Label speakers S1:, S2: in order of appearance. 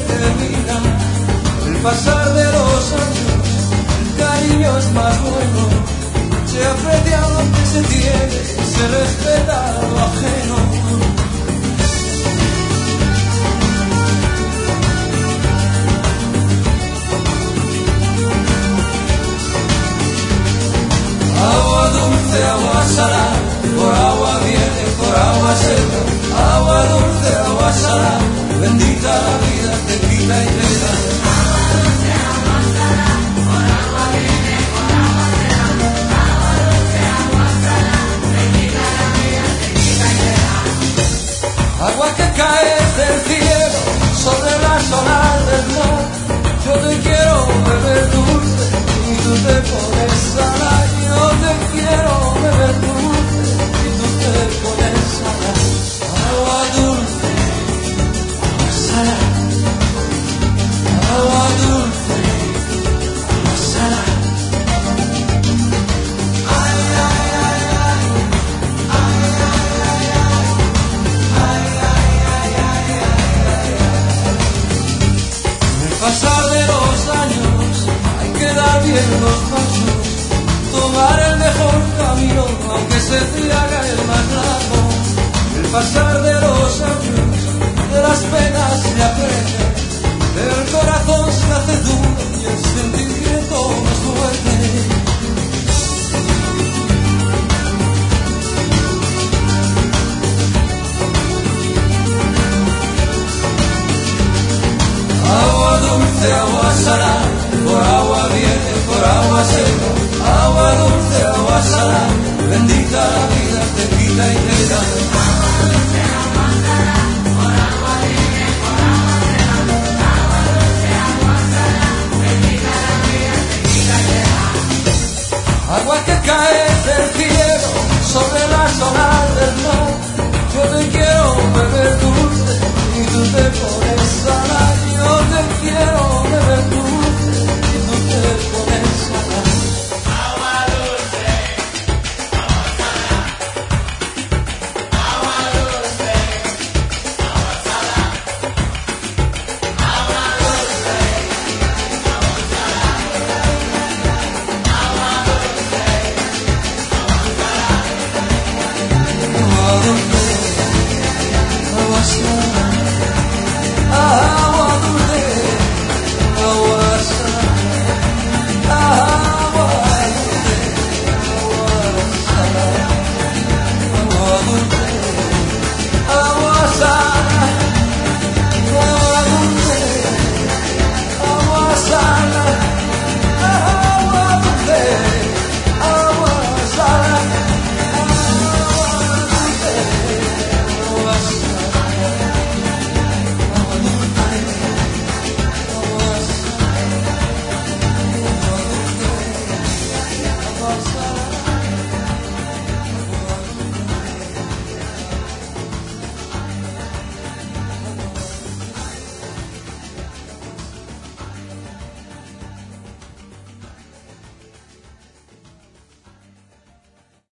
S1: termina. El pasar de los años, el cariño es más bueno. Se aprecia lo que se tiene, se respeta lo ajeno. Agua dulce, agua salada, por agua viene, por agua seca. Agua dulce, agua salada, bendita la vida, te quita y te da.
S2: Agua dulce, agua salada, por agua viene, por agua seca. Agua dulce, agua salada, bendita la vida, te quita y te da.
S1: Agua que cae del cielo sobre las olas del mar. Yo te quiero beber dulce y tú te pones salada. Yo te quiero beber dulce y tú te pones salada. Agua dulce, agua salada. Agua dulce, agua salada. Ay, ay, ay, ay. Ay, ay, ay, ay. Ay, ay, ay, ay, ay, ay. En el pasar de los años hay que dar bien los pasos, tomar el mejor camino, aunque se te haga el más largo. El pasar de los años, de las penas se aprende, el corazón se hace duro y el sentimiento más fuerte. Agua dulce, agua salada, por agua viene, por agua seca. Agua dulce, agua salada, bendita la vida, te quita y te da.
S2: Agua dulce, agua salada, por agua viene, por agua seca. Agua dulce, agua salada, bendita la vida, te quita y te da.
S1: Agua que cae del cielo sobre las olas del mar. Yo te quiero beber dulce y tú te pones